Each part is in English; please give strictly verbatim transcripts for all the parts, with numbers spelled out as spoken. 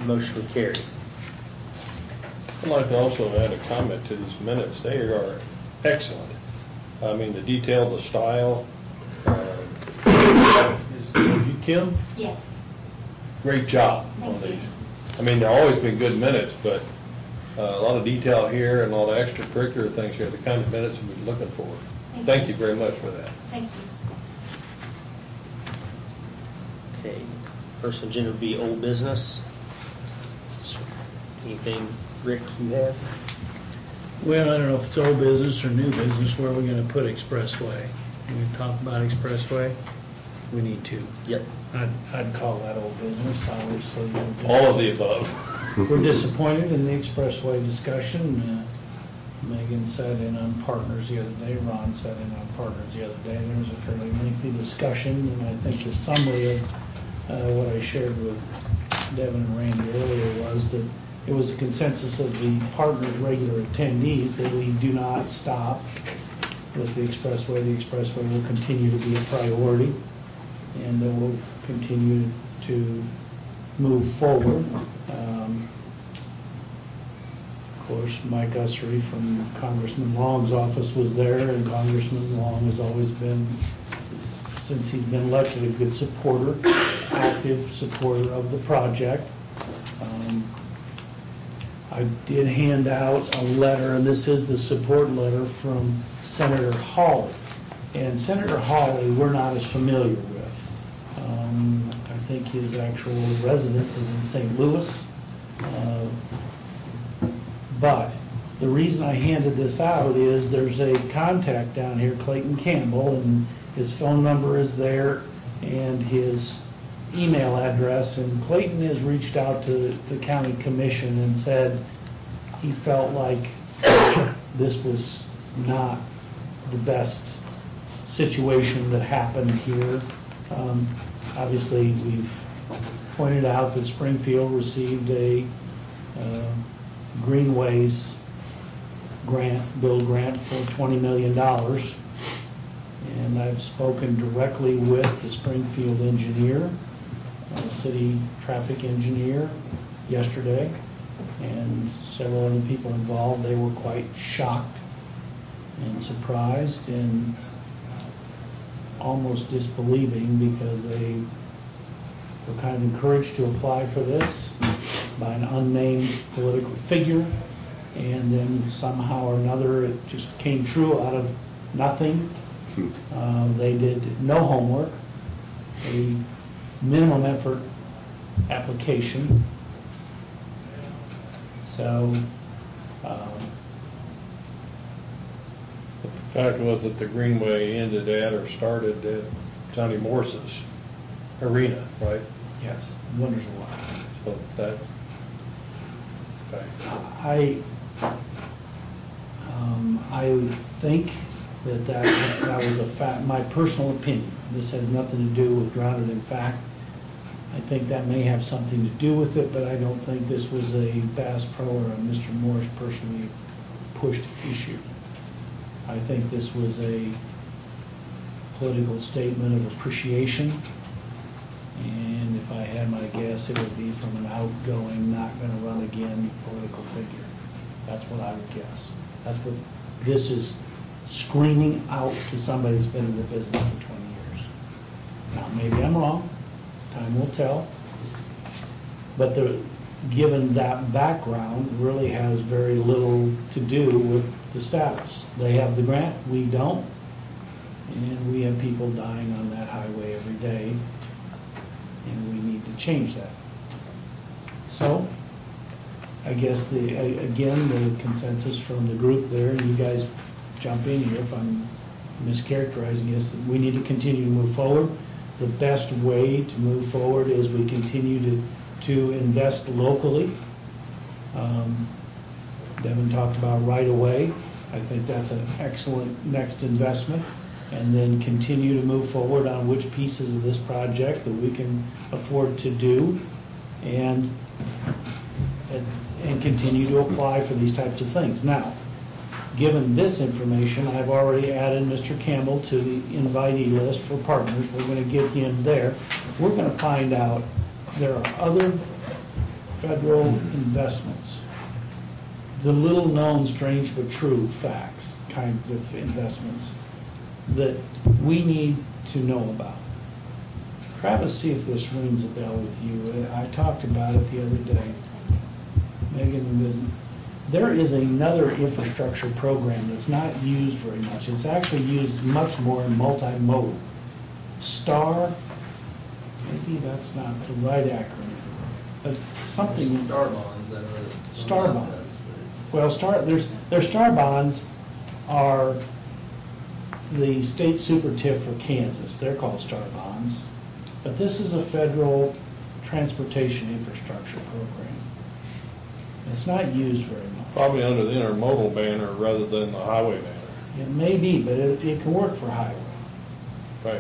Motion carried. I'd like to also add a comment to these minutes. They are excellent. I mean, the detail, the style. Uh, is, is you, Kim? Yes. Great job Thank on you. these. I mean, they've always been good minutes, but uh, a lot of detail here and a lot of extracurricular things here, the kind of minutes we've been looking for. Thank, Thank you. you very much for that. Thank you. Okay. First agenda would be old business. Anything, Rick, you have? Well, I don't know if it's old business or new business. Where are we going to put Expressway? We talk about Expressway. We need to. Yep. I'd, I'd call that old business, obviously. All of the above. We're disappointed in the Expressway discussion. Uh, Megan sat in on Partners the other day. Ron sat in on Partners the other day. There was a fairly lengthy discussion, and I think the summary of uh, what I shared with Devin and Randy earlier was that it was a consensus of the Partners regular attendees that we do not stop with the Expressway. The Expressway will continue to be a priority, and that we'll continue to move forward. Um, Of course, Mike Ussery from Congressman Long's office was there, and Congressman Long has always been, since he's been elected, a good supporter, active supporter of the project. Um, I did hand out a letter, and this is the support letter from Senator Hawley. And Senator Hawley, we're not as familiar with. Um, I think his actual residence is in Saint Louis. Uh, But the reason I handed this out is there's a contact down here, Clayton Campbell, and his phone number is there and his email address. And Clayton has reached out to the county commission and said he felt like this was not the best situation that happened here. Um, obviously, we've pointed out that Springfield received a uh, Greenways grant, bill grant for twenty million dollars. And I've spoken directly with the Springfield engineer, uh, city traffic engineer, yesterday, and several other people involved. They were quite shocked and surprised and almost disbelieving, because they were kind of encouraged to apply for this by an unnamed political figure, and then somehow or another it just came true out of nothing. Uh, they did no homework, a minimum effort application. So um, But the fact was that the Greenway ended at or started at Johnny Morse's arena, right? yes, wonders why. So that, okay. I, um, I think that that, that was a fact, my personal opinion. This has nothing to do with grounded in fact. I think that may have something to do with it, but I don't think this was a Bass Pro or a Mister Morse personally pushed issue. I think this was a political statement of appreciation, and if I had my guess, it would be from an outgoing, not going to run again political figure. That's what I would guess. That's what this is screaming out to somebody that's been in the business for twenty years. Now, maybe I'm wrong. Time will tell. But the, given that background, really has very little to do with the status. They have the grant, we don't, and we have people dying on that highway every day, and we need to change that. So, I guess the, again, the consensus from the group there, and you guys jump in here if I'm mischaracterizing this, that we need to continue to move forward. The best way to move forward is we continue to, to invest locally. Um, Devin talked about right away. I think that's an excellent next investment. And then continue to move forward on which pieces of this project that we can afford to do, and, and, and continue to apply for these types of things. Now, given this information, I've already added Mister Campbell to the invitee list for Partners. We're going to get him there. We're going to find out there are other federal investments, the little known, strange but true facts, kinds of investments that we need to know about. Travis, see if this rings a bell with you. I talked about it the other day. Megan, there is another infrastructure program that's not used very much. It's actually used much more in multimodal. STAR, maybe that's not the right acronym, but something. Star bonds. That are Star bonds. Well, star there's their star bonds are the state super tip for Kansas. They're called star bonds, but this is a federal transportation infrastructure program. It's not used very much. Probably under the intermodal banner rather than the highway banner. It may be, but it, it can work for highway. Right.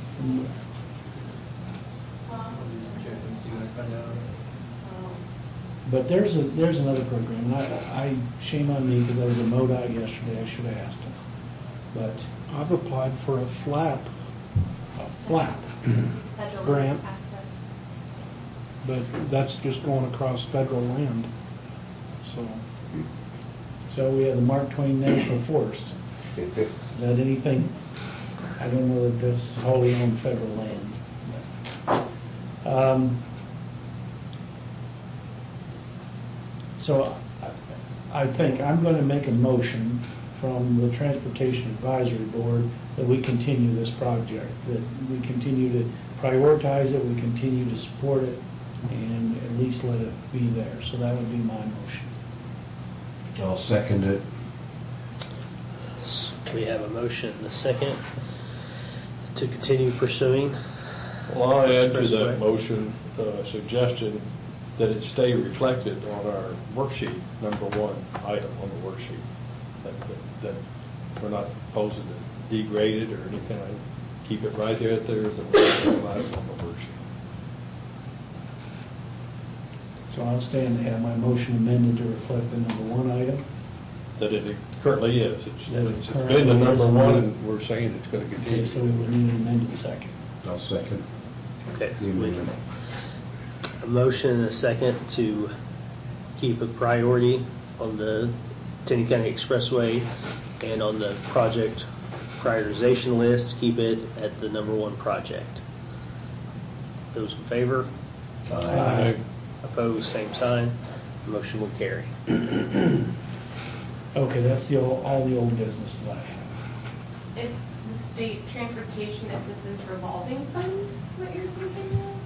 check and see what I find out. But there's a there's another program. And I, I shame on me because I was at MoDOT yesterday. I should have asked him. But I've applied for a flap a flap. Federal Grant. access. but that's just going across federal land. So, So we have the Mark Twain National Forest. Is that anything? I don't know that that's wholly owned federal land. Um, so I, I think I'm going to make a motion from the Transportation Advisory Board that we continue this project, that we continue to prioritize it, we continue to support it, and at least let it be there. So that would be my motion. I'll second it. We have a motion and a second to continue pursuing. Well, I'll add to Expressway. that motion a suggestion that it stay reflected on our worksheet, number one item on the worksheet. That, that, that we're not proposing to degrade it or anything like that. Keep it right there at there as it was last on the worksheet. So I'll stand and have my motion amended to reflect the number one item. That it currently is. It's, That it it's currently been the number is, and one, we- and we're saying it's going to continue. Okay, so we would need an amended second. I'll second Okay, the so we amendment. a motion and a second to keep a priority on the Tenny County Expressway and on the project prioritization list, keep it at the number one project. Those in favor? Aye. Opposed, same sign. Motion will carry. Okay, that's the old, all the old business that I have. Is the state transportation assistance revolving fund what you're thinking of?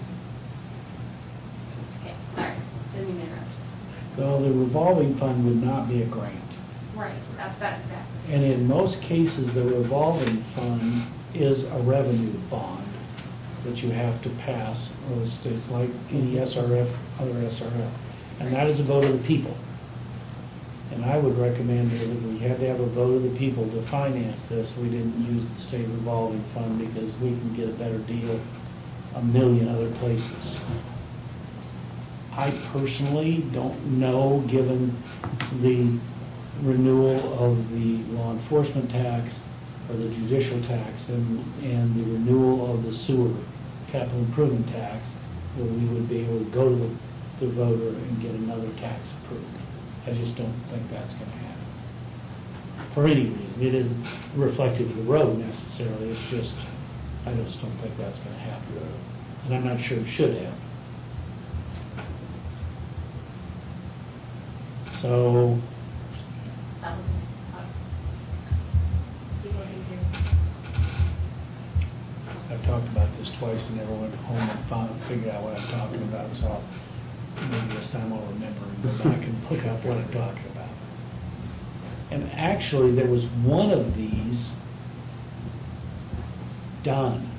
Okay, sorry, didn't mean to interrupt. Though the revolving fund would not be a grant. Right, that's that exactly. And in most cases, the revolving fund is a revenue bond that you have to pass, or it's, it's like any S R F, other S R F. And that is a vote of the people. And I would recommend that if we had to have a vote of the people to finance this, we didn't use the state revolving fund because we can get a better deal a million other places. I personally don't know, given the renewal of the law enforcement tax or the judicial tax and, and the renewal of the sewer capital improvement tax, where we would be able to go to the, the voter and get another tax approved. I just don't think that's going to happen. For any reason. It isn't reflective of the road necessarily. It's just, I just don't think that's going to happen. And I'm not sure it should happen. So, That was, that was. People think you're. I've talked about this twice and never went home and found, figured out what I'm talking about, so maybe this time I'll remember and go back and look up what I'm talking about. And actually, there was one of these done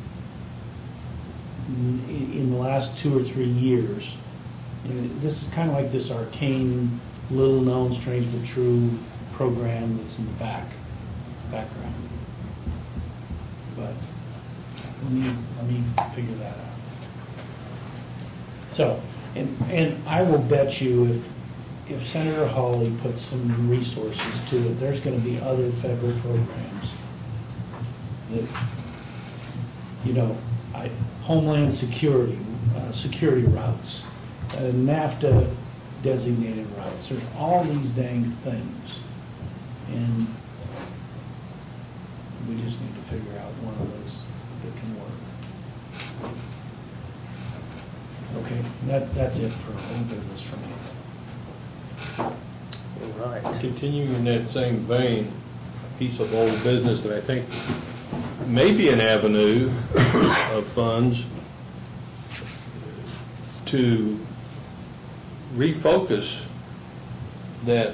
in, in the last two or three years. And this is kind of like this arcane, little-known, strange but true program that's in the back background. But let me let me figure that out. So, and and I will bet you if if Senator Hawley puts some resources to it, there's going to be other federal programs that, you know, I, Homeland Security, uh, security routes, uh, NAFTA designated routes. There's all these dang things. And we just need to figure out one of those that can work. Okay, that, that's it for old business for me. All right. Continuing in that same vein, a piece of old business that I think may be an avenue of funds to refocus that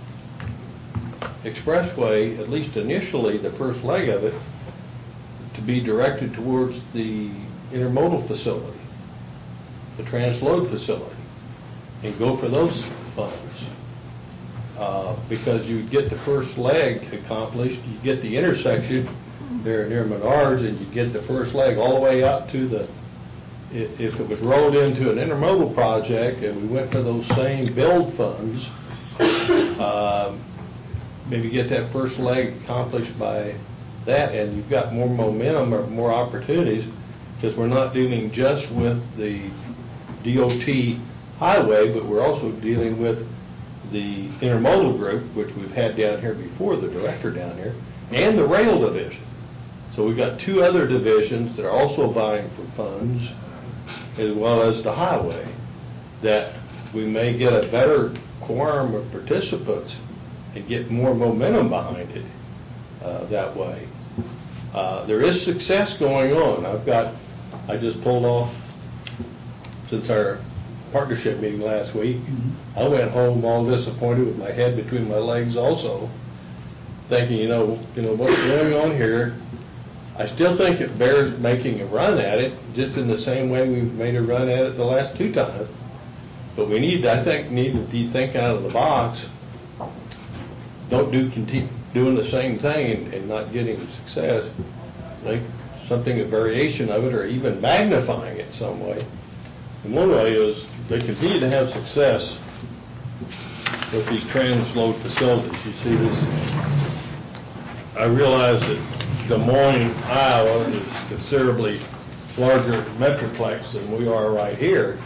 expressway, at least initially, the first leg of it, to be directed towards the intermodal facility, the transload facility, and go for those funds. Uh, because you get the first leg accomplished, you get the intersection there near Menards, and you get the first leg all the way out to the, if if it was rolled into an intermodal project and we went for those same build funds, um, maybe get that first leg accomplished by that, and you've got more momentum or more opportunities, because we're not dealing just with the D O T highway, but we're also dealing with the intermodal group, which we've had down here before, the director down here, and the rail division. So we've got two other divisions that are also vying for funds, as well as the highway, that we may get a better quorum of participants and get more momentum behind it uh, that way. Uh, there is success going on. I've got, I just pulled off, since our partnership meeting last week, mm-hmm. I went home all disappointed with my head between my legs also, thinking, you know, you know what's going on here. I still think it bears making a run at it, just in the same way we've made a run at it the last two times. But we need, I think, need to think out of the box. Don't do continue doing the same thing and, and not getting success. I think something, a variation of it, or even magnifying it some way. And one way is they continue to have success with these transload facilities. You see this, I realize that Des Moines, Iowa is considerably larger metroplex than we are right here.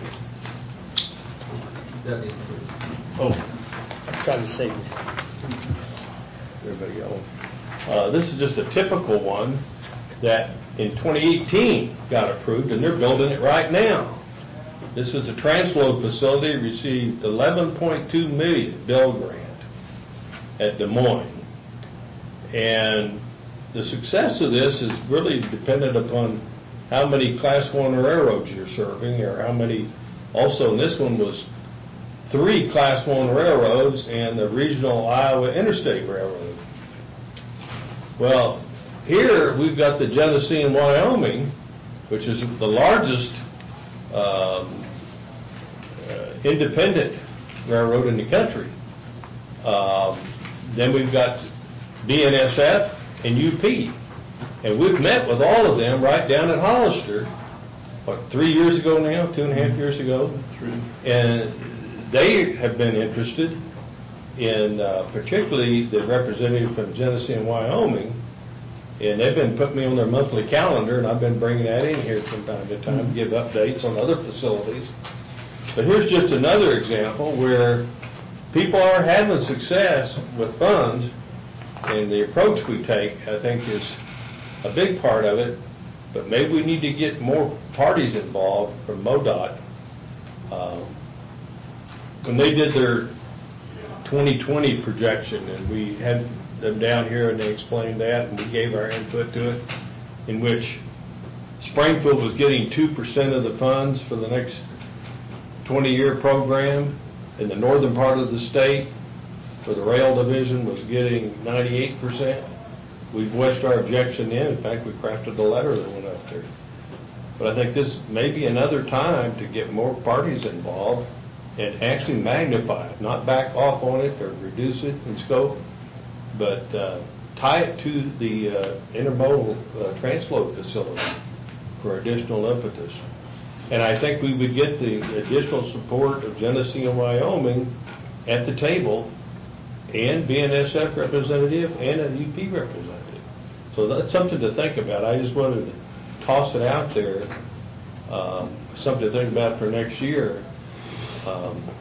Oh, I'm trying to save you. Everybody go. Uh, this is just a typical one that in twenty eighteen got approved, and they're building it right now. This is a transload facility, received eleven point two million Bell grant at Des Moines. And the success of this is really dependent upon how many class one railroads you're serving, or how many, also, and this one was three class one railroads and the regional Iowa Interstate Railroad. Well, here we've got the Genesee and Wyoming, which is the largest um, uh, independent railroad in the country. Um, then we've got B N S F and U P. And we've met with all of them right down at Hollister, what, three years ago now, two and a half years ago? Three. And they have been interested in, uh, particularly the representative from Genesee and Wyoming, and they've been putting me on their monthly calendar, and I've been bringing that in here from time to time to give updates on other facilities. But here's just another example where people are having success with funds, and the approach we take, I think, is a big part of it. But maybe we need to get more parties involved from MoDOT. Um, when they did their twenty twenty projection, and we had them down here and they explained that, and we gave our input to it, in which Springfield was getting two percent of the funds for the next twenty-year program, and the northern part of the state for the rail division was getting ninety-eight percent. We've voiced our objection in. In fact, we crafted a letter that went up there. But I think this may be another time to get more parties involved and actually magnify it, not back off on it or reduce it in scope, but uh, tie it to the uh, intermodal uh, transload facility for additional impetus. And I think we would get the additional support of Genesee and Wyoming at the table, and B N S F representative and a U P representative. So that's something to think about. I just wanted to toss it out there, um, something to think about for next year. Um,